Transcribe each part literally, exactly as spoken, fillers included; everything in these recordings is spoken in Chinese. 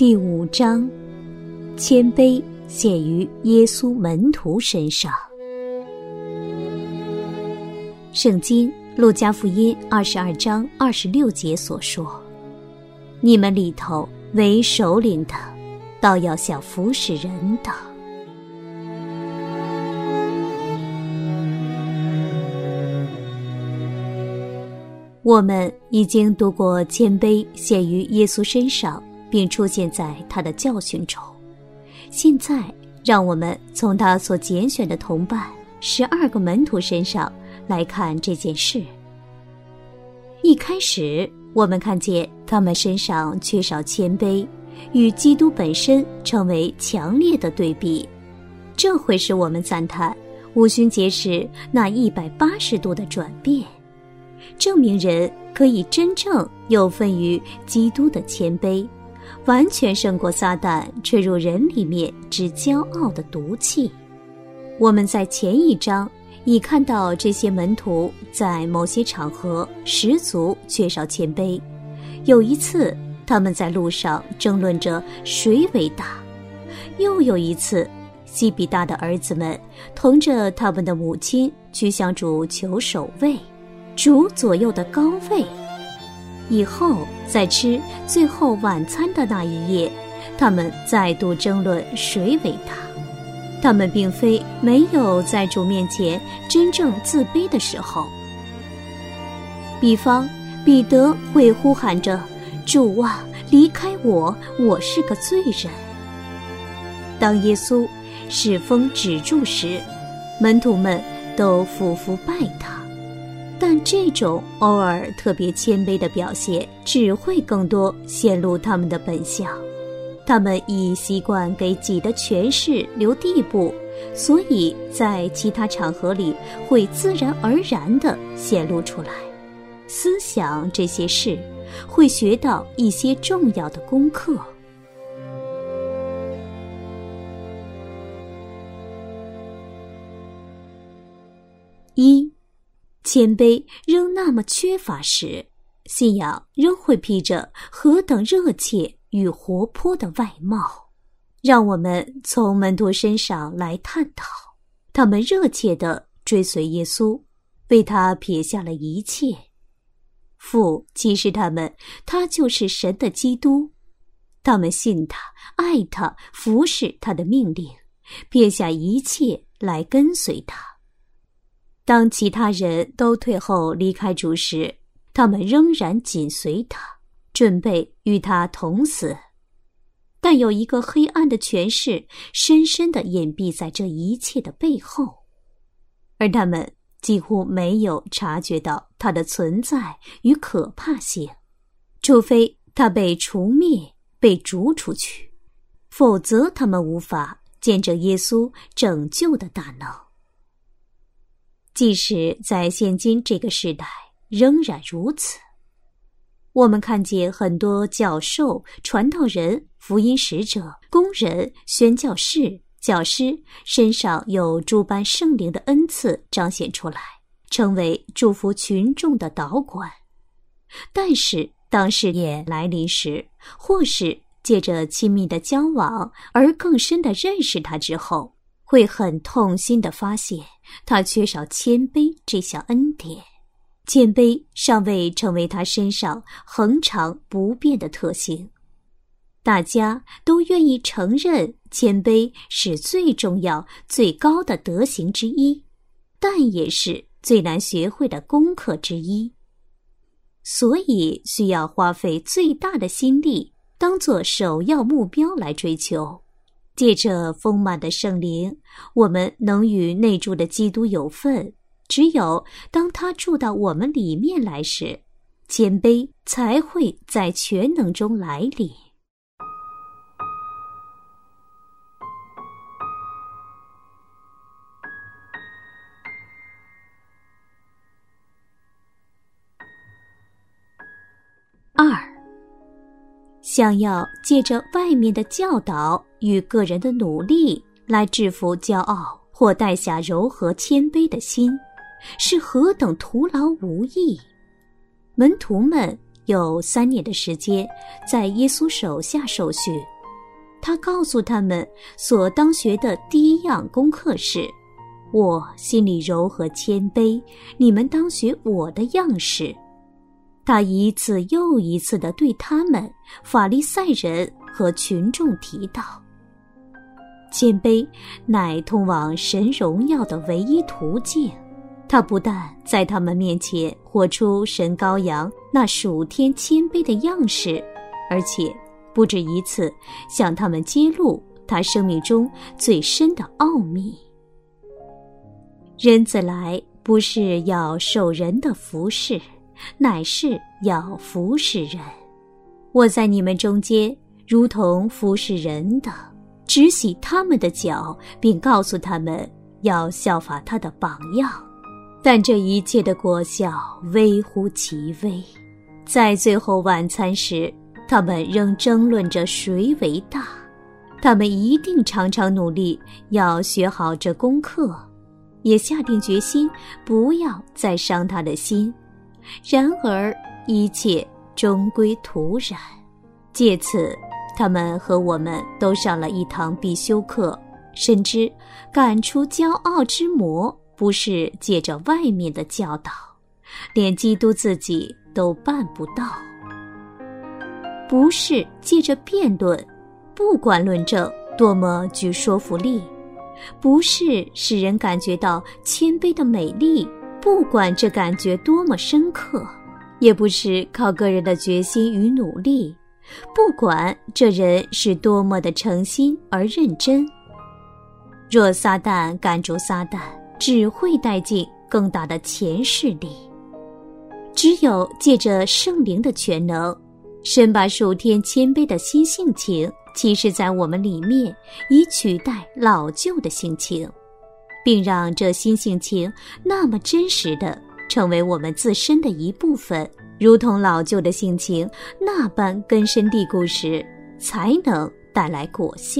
第五章，谦卑显于耶稣门徒身上。圣经路加福音二十二章二十六节所说：你们里头为首领的，倒要像服侍人的。我们已经读过谦卑显于耶稣身上，并出现在他的教训中。现在让我们从他所拣选的同伴十二个门徒身上来看这件事。一开始我们看见他们身上缺少谦卑，与基督本身成为强烈的对比，这会使我们赞叹五旬节时那一百八十度的转变，证明人可以真正有份于基督的谦卑，完全胜过撒旦吹入人里面之骄傲的毒气。我们在前一章已看到这些门徒在某些场合十足缺少谦卑。有一次他们在路上争论着谁为大，又有一次西比大的儿子们同着他们的母亲去向主求守卫，主左右的高位。以后在吃最后晚餐的那一夜，他们再度争论谁为大。他们并非没有在主面前真正自卑的时候。比方彼得会呼喊着：主啊，离开我，我是个罪人。当耶稣使风止住时，门徒们都俯伏拜他。但这种偶尔特别谦卑的表现只会更多显露他们的本相。他们已习惯给己的权势留地步，所以在其他场合里会自然而然地显露出来。思想这些事，会学到一些重要的功课。一，谦卑仍那么缺乏时，信仰仍会披着何等热切与活泼的外貌。让我们从门徒身上来探讨，他们热切地追随耶稣，为他撇下了一切。父启示他们，他就是神的基督。他们信他，爱他，服侍他的命令，撇下一切来跟随他。当其他人都退后离开主时，他们仍然紧随他，准备与他同死。但有一个黑暗的权势深深地隐蔽在这一切的背后，而他们几乎没有察觉到它的存在与可怕性，除非它被除灭，被逐出去，否则他们无法见证耶稣拯救的大能。即使在现今这个时代仍然如此。我们看见很多教授、传道人、福音使者、工人、宣教士、教师身上有诸般圣灵的恩赐彰显出来，成为祝福群众的导管。但是当试验来临时，或是借着亲密的交往而更深地认识他之后，会很痛心地发现他缺少谦卑这项恩典。谦卑尚未成为他身上恒常不变的特性。大家都愿意承认谦卑是最重要最高的德行之一，但也是最难学会的功课之一，所以需要花费最大的心力当作首要目标来追求。借着丰满的圣灵，我们能与内住的基督有份。只有当他住到我们里面来时，谦卑才会在全能中来临。二，想要借着外面的教导与个人的努力来制服骄傲或带下柔和谦卑的心，是何等徒劳无益。门徒们有三年的时间在耶稣手下受训， 他告诉他们所当学的第一样功课是：我心里柔和谦卑，你们当学我的样式。他一次又一次地对他们法利赛人和群众提到，谦卑乃通往神荣耀的唯一途径。他不但在他们面前活出神羔羊那属天谦卑的样式，而且不止一次向他们揭露他生命中最深的奥秘。人子来不是要受人的服侍，乃是要服侍人。我在你们中间如同服侍人的，只洗他们的脚，并告诉他们要效法他的榜样。但这一切的果效微乎其微。在最后晚餐时，他们仍争论着谁为大。他们一定常常努力要学好这功课，也下定决心不要再伤他的心。然而一切终归徒然。借此他们和我们都上了一堂必修课，深知赶出骄傲之魔不是借着外面的教导，连基督自己都办不到。不是借着辩论，不管论证多么具说服力；不是使人感觉到谦卑的美丽，不管这感觉多么深刻；也不是靠个人的决心与努力，不管这人是多么的诚心而认真。若撒旦赶逐撒旦，只会带进更大的前势力。只有借着圣灵的全能，神把属天谦卑的新性情启示在我们里面，以取代老旧的性情，并让这新性情那么真实地成为我们自身的一部分，如同老旧的性情那般根深蒂固时，才能带来果效。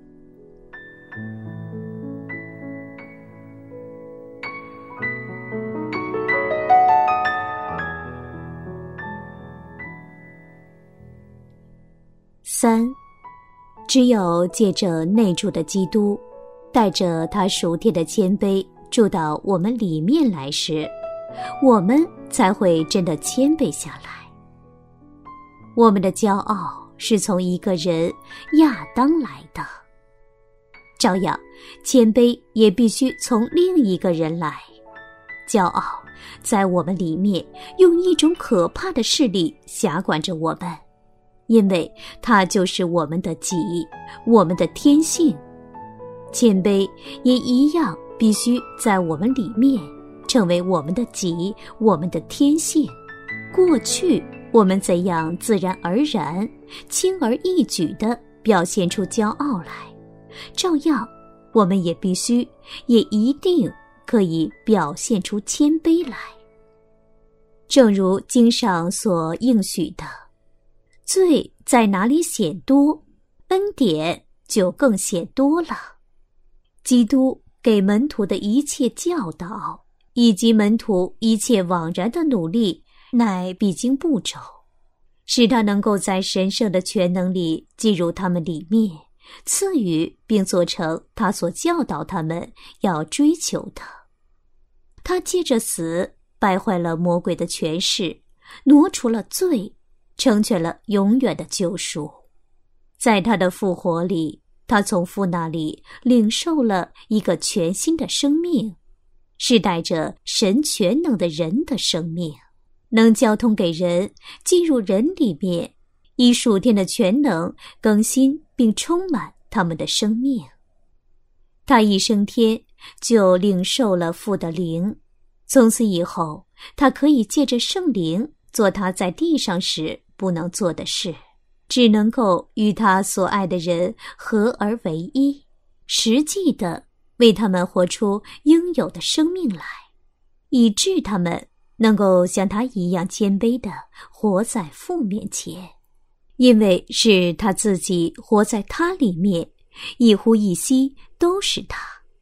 三，只有借着内住的基督，带着他属天的谦卑住到我们里面来时，我们才会真的谦卑下来。我们的骄傲是从一个人亚当来的，照样谦卑也必须从另一个人来。骄傲在我们里面用一种可怕的势力辖管着我们，因为它就是我们的己，我们的天性。谦卑也一样必须在我们里面成为我们的己，我们的天性。过去我们怎样自然而然轻而易举地表现出骄傲来，照样我们也必须也一定可以表现出谦卑来。正如经上所应许的，罪在哪里显多，恩典就更显多了。基督给门徒的一切教导，以及门徒一切枉然的努力，乃必经步骤，使他能够在神圣的全能里进入他们里面，赐予并做成他所教导他们要追求的。他借着死败坏了魔鬼的权势，挪除了罪，成全了永远的救赎。在他的复活里，他从父那里领受了一个全新的生命，是带着神全能的人的生命，能交通给人进入人里面，以属天的全能更新并充满他们的生命。他一升天就领受了父的灵，从此以后他可以借着圣灵做他在地上时不能做的事，只能够与他所爱的人合而为一，实际的为他们活出应有的生命来，以致他们能够像他一样谦卑地活在父面前，因为是他自己活在他里面，一呼一吸都是他。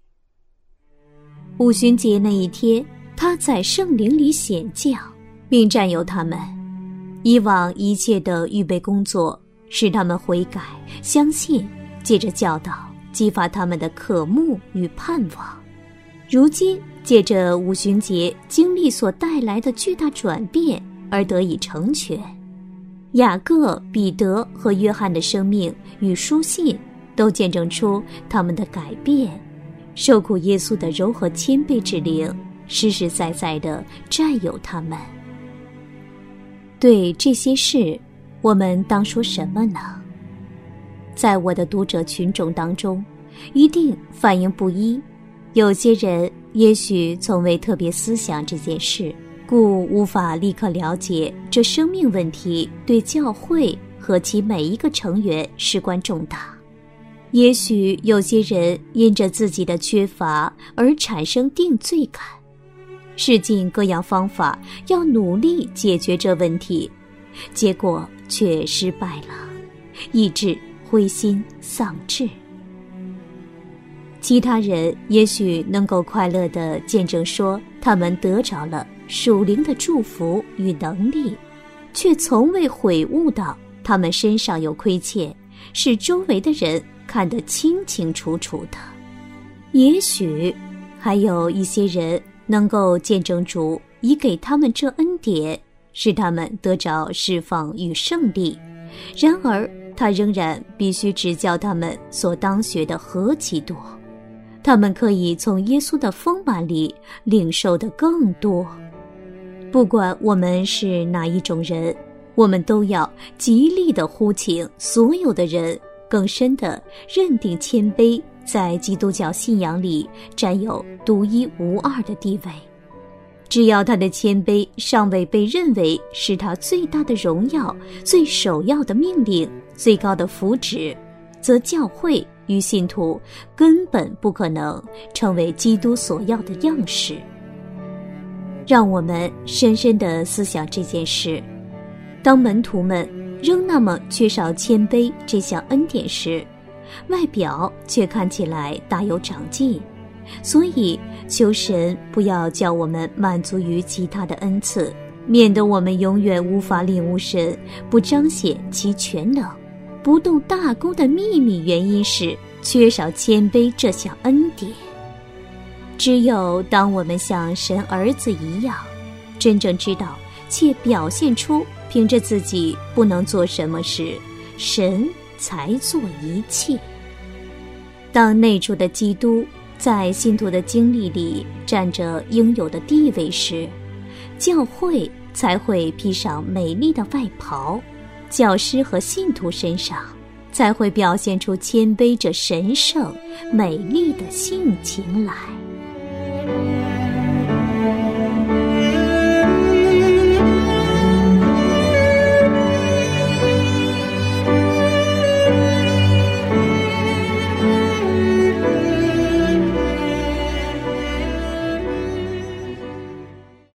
五旬节那一天，他在圣灵里显降，并占有他们。以往一切的预备工作，使他们悔改、相信借着教导激发他们的渴慕与盼望。如今借着五旬节经历所带来的巨大转变而得以成全。雅各、彼得和约翰的生命与书信都见证出他们的改变，受苦耶稣的柔和谦卑之灵实实在在地占有他们。对这些事，我们当说什么呢？在我的读者群众当中，一定反应不一。有些人也许从未特别思想这件事，故无法立刻了解这生命问题对教会和其每一个成员事关重大。也许有些人因着自己的缺乏而产生定罪感，试尽各样方法要努力解决这问题，结果却失败了，以致灰心丧志。其他人也许能够快乐地见证说他们得着了属灵的祝福与能力，却从未悔悟到他们身上有亏欠，使周围的人看得清清楚楚的。也许还有一些人能够见证主已给他们这恩典，使他们得着释放与胜利，然而他仍然必须指教他们所当学的何其多，他们可以从耶稣的丰满里领受的更多。不管我们是哪一种人，我们都要极力地呼请所有的人更深地认定谦卑在基督教信仰里占有独一无二的地位。只要他的谦卑尚未被认为是他最大的荣耀、最首要的命令、最高的福祉，则教会与信徒根本不可能成为基督所要的样式。让我们深深地思想这件事。当门徒们仍那么缺少谦卑这项恩典时，外表却看起来大有长进。所以求神不要叫我们满足于其他的恩赐，免得我们永远无法领悟神不彰显其全能、不动大功的秘密，原因是缺少谦卑这项恩典。只有当我们像神儿子一样，真正知道且表现出凭着自己不能做什么时，神才做一切。当内住的基督在信徒的经历里占着应有的地位时，教会才会披上美丽的外袍，教师和信徒身上才会表现出谦卑着神圣美丽的性情来。